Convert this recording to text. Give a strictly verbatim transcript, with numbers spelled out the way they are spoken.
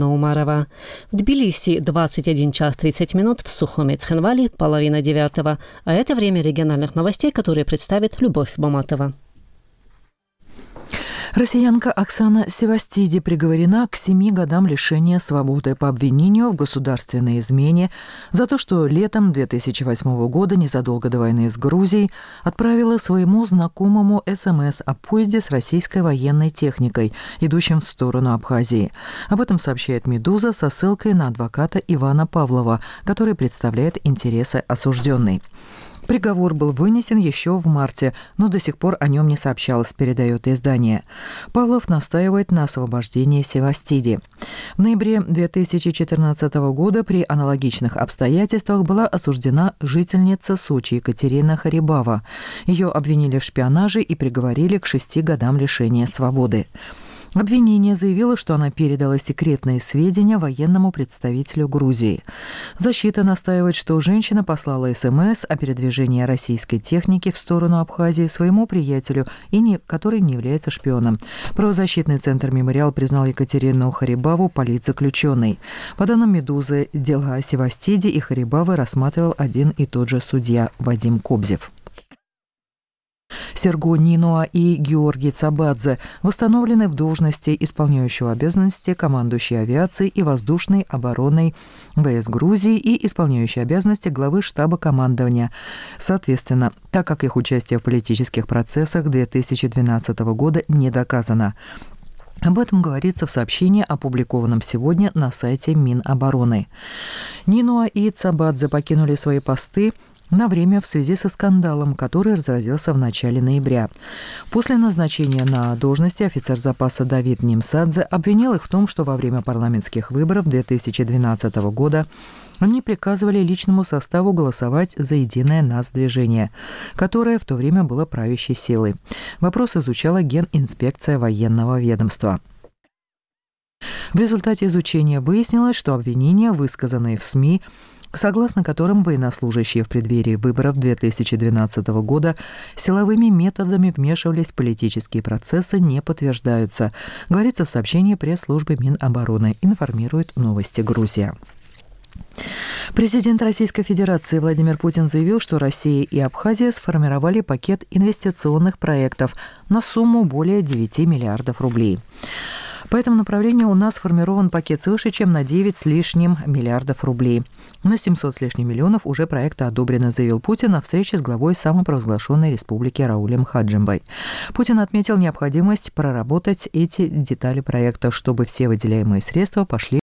Умарова. В Тбилиси двадцать один час тридцать минут, в Сухуме Цхинвали половина девятого. А это время региональных новостей, которые представит Любовь Баматова. Россиянка Оксана Севастиди приговорена к семи годам лишения свободы по обвинению в государственной измене за то, что летом две тысячи восьмого года, незадолго до войны с Грузией, отправила своему знакомому СМС о поезде с российской военной техникой, идущим в сторону Абхазии. Об этом сообщает «Медуза» со ссылкой на адвоката Ивана Павлова, который представляет интересы осужденной. Приговор был вынесен еще в марте, но до сих пор о нем не сообщалось, передает издание. Павлов настаивает на освобождении Севастиди. В ноябре две тысячи четырнадцатого года при аналогичных обстоятельствах была осуждена жительница Сочи Екатерина Харибава. Ее обвинили в шпионаже и приговорили к шести годам лишения свободы. Обвинение заявило, что она передала секретные сведения военному представителю Грузии. Защита настаивает, что женщина послала СМС о передвижении российской техники в сторону Абхазии своему приятелю, и не, который не является шпионом. Правозащитный центр «Мемориал» признал Екатерину Харибаву политзаключенной. По данным «Медузы», дела Севастиди и Харибавы рассматривал один и тот же судья Вадим Кобзев. Серго Нинуа и Георгий Цабадзе восстановлены в должности исполняющего обязанности командующей авиацией и воздушной обороной ВС Грузии и исполняющей обязанности главы штаба командования. Соответственно, так как их участие в политических процессах две тысячи двенадцатого года не доказано. Об этом говорится в сообщении, опубликованном сегодня на сайте Минобороны. Нинуа и Цабадзе покинули свои посты на время в связи со скандалом, который разразился в начале ноября. После назначения на должности офицер запаса Давид Немсадзе обвинил их в том, что во время парламентских выборов две тысячи двенадцатого года они приказывали личному составу голосовать за «Единое нацдвижение», которое в то время было правящей силой. Вопрос изучала Генинспекция военного ведомства. В результате изучения выяснилось, что обвинения, высказанные в СМИ, согласно которым военнослужащие в преддверии выборов две тысячи двенадцатого года силовыми методами вмешивались в политические процессы, не подтверждаются, говорится в сообщении пресс-службы Минобороны, информирует «Новости Грузия». Президент Российской Федерации Владимир Путин заявил, что Россия и Абхазия сформировали пакет инвестиционных проектов на сумму более девяти миллиардов рублей. По этому направлению у нас сформирован пакет свыше, чем на девять с лишним миллиардов рублей. На семьсот с лишним миллионов уже проекты одобрены, заявил Путин на встрече с главой самопровозглашенной республики Раулем Хаджимбой. Путин отметил необходимость проработать эти детали проекта, чтобы все выделяемые средства пошли